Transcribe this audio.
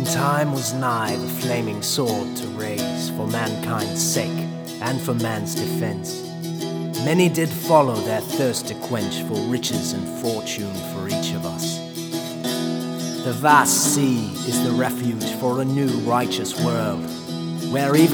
time was nigh the flaming sword to raise for mankind's sake and for man's defense, many did follow their thirst to quench for riches and fortune for each of us. The vast sea is the refuge for a new righteous world, where even